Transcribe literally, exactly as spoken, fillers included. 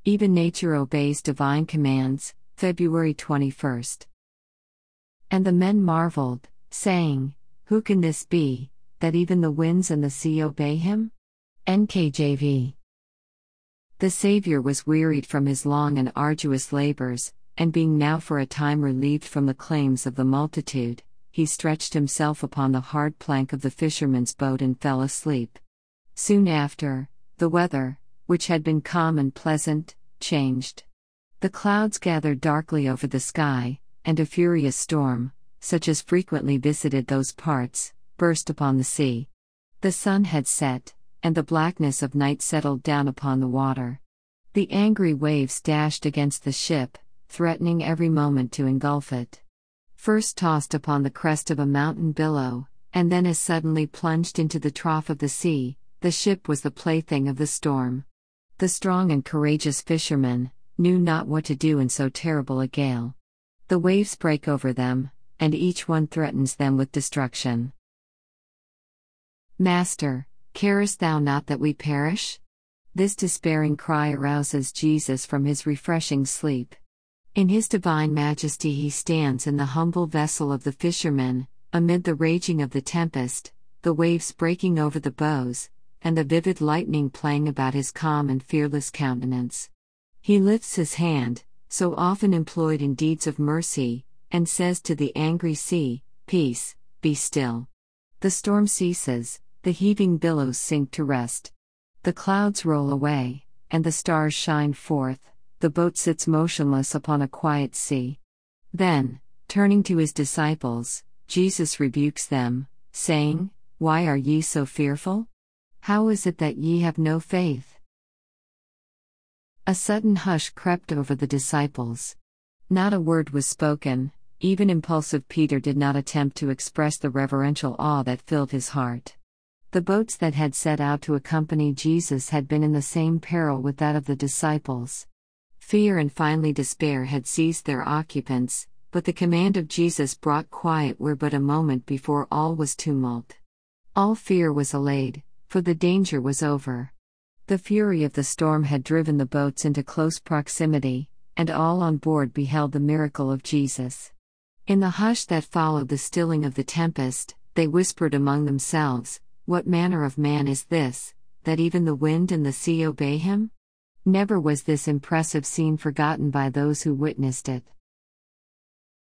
Even nature obeys divine commands. February twenty-first. And the men marveled, saying, "Who can this be, that even the winds and the sea obey him?" N K J V. The Savior was wearied from his long and arduous labors, and being now for a time relieved from the claims of the multitude, he stretched himself upon the hard plank of the fisherman's boat and fell asleep. Soon after, the weather, which had been calm and pleasant, changed. The clouds gathered darkly over the sky, and a furious storm, such as frequently visited those parts, burst upon the sea. The sun had set, and the blackness of night settled down upon the water. The angry waves dashed against the ship, threatening every moment to engulf it. First tossed upon the crest of a mountain billow, and then as suddenly plunged into the trough of the sea, the ship was the plaything of the storm. The strong and courageous fishermen knew not what to do in so terrible a gale. The waves break over them, and each one threatens them with destruction. "Master, carest thou not that we perish?" This despairing cry arouses Jesus from his refreshing sleep. In his divine majesty he stands in the humble vessel of the fishermen, amid the raging of the tempest, the waves breaking over the bows, and the vivid lightning playing about his calm and fearless countenance. He lifts his hand, so often employed in deeds of mercy, and says to the angry sea, "Peace, be still." The storm ceases, the heaving billows sink to rest. The clouds roll away, and the stars shine forth, the boat sits motionless upon a quiet sea. Then, turning to his disciples, Jesus rebukes them, saying, "Why are ye so fearful? How is it that ye have no faith?" A sudden hush crept over the disciples. Not a word was spoken, even impulsive Peter did not attempt to express the reverential awe that filled his heart. The boats that had set out to accompany Jesus had been in the same peril with that of the disciples. Fear and finally despair had seized their occupants, but the command of Jesus brought quiet where but a moment before all was tumult. All fear was allayed, for the danger was over. The fury of the storm had driven the boats into close proximity, and all on board beheld the miracle of Jesus. In the hush that followed the stilling of the tempest, they whispered among themselves, "What manner of man is this, that even the wind and the sea obey him?" Never was this impressive scene forgotten by those who witnessed it.